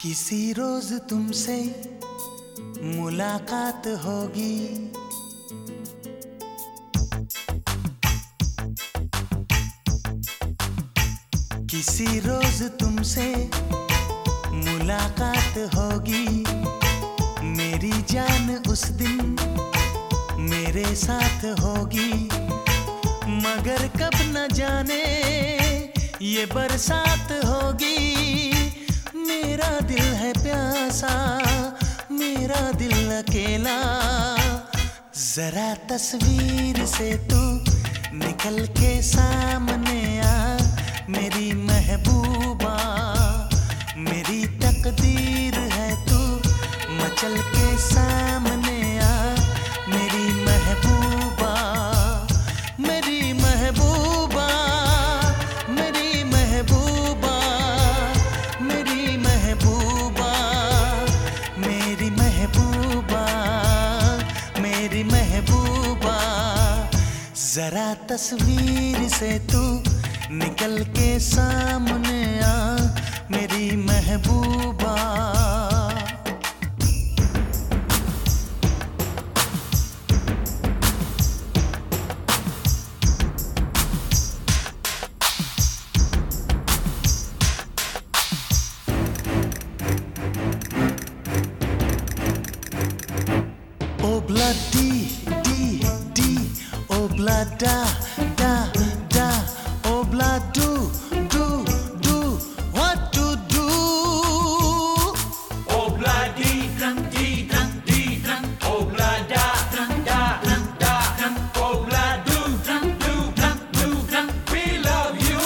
किसी रोज तुमसे मुलाकात होगी, किसी रोज तुमसे मुलाकात होगी। मेरी जान उस दिन मेरे साथ होगी, मगर कब न जाने ये बरसात होगी। मेरा दिल है प्यासा, मेरा दिल अकेला, जरा तस्वीर से तू निकल के सामने आ। मेरी महबूबा, मेरी तकदीर है तू मचल के सामने आ। मेरी महबूबा, मेरी महबूबा, मेरी महबूबा, मेरी महबूबा, मेरी महबूबा, मेरी महबूबा, जरा तस्वीर से तू निकल के सामने आ। मेरी महबूबा, Obla di di di, obla da da da, obla do do do, what to do? Obla di drum di drum, obla da da da, obla do drum, we love you.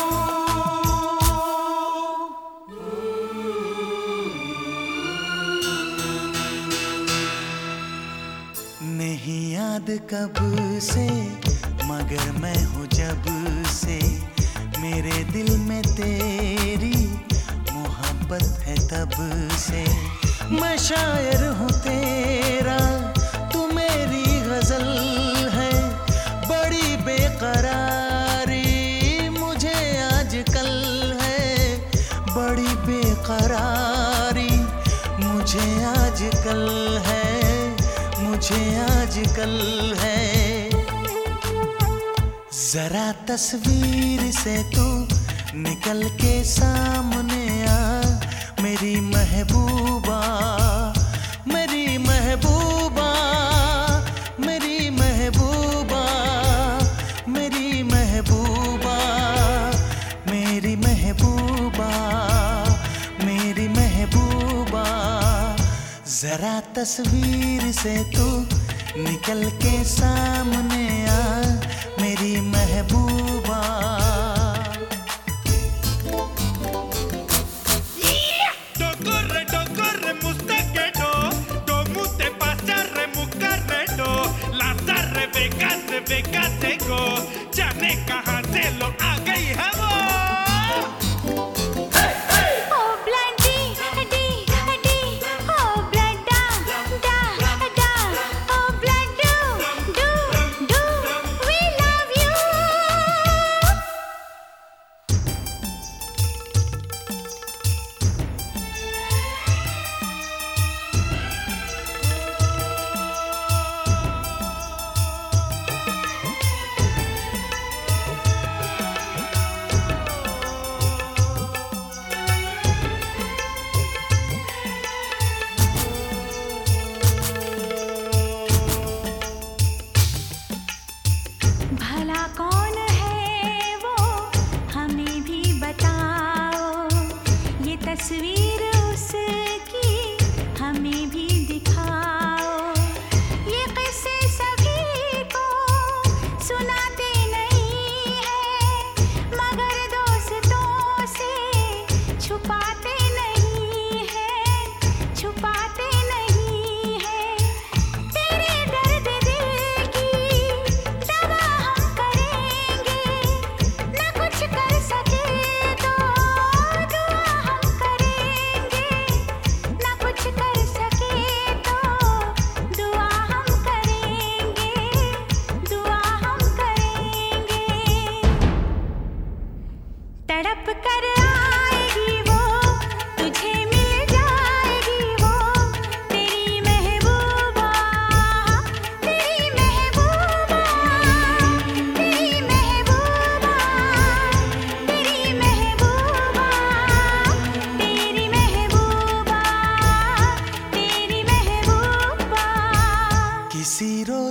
नहीं याद कब से, मगर मैं हूँ जब से, मेरे दिल में तेरी मोहब्बत है तब से। मैं शायर हूँ तेरा, तू मेरी गजल है, बड़ी बेकरारी मुझे आजकल है, बड़ी बेकरारी मुझे आजकल है, मुझे आजकल है। जरा तस्वीर से तू निकल के सामने आ। मेरी महबूबा, मेरी महबूबा, मेरी महबूबा, मेरी महबूबा, मेरी महबूबा, मेरी महबूबा, जरा तस्वीर से तू निकल के सामने आ। मेरी महबूबा, Docorre, mustaquedo, domu te pasarre, mucarredo, lazarre, becase, go, जाने कहाँ से लो आ गई है वो।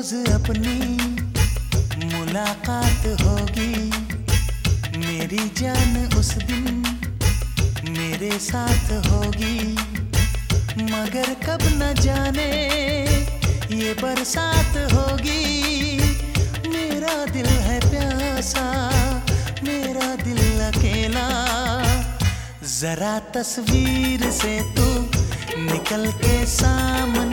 रोज अपनी मुलाकात होगी, मेरी जान उस दिन मेरे साथ होगी। मगर कब न जाने ये बरसात होगी। मेरा दिल है प्यासा, मेरा दिल अकेला। जरा तस्वीर से तू निकल के सामने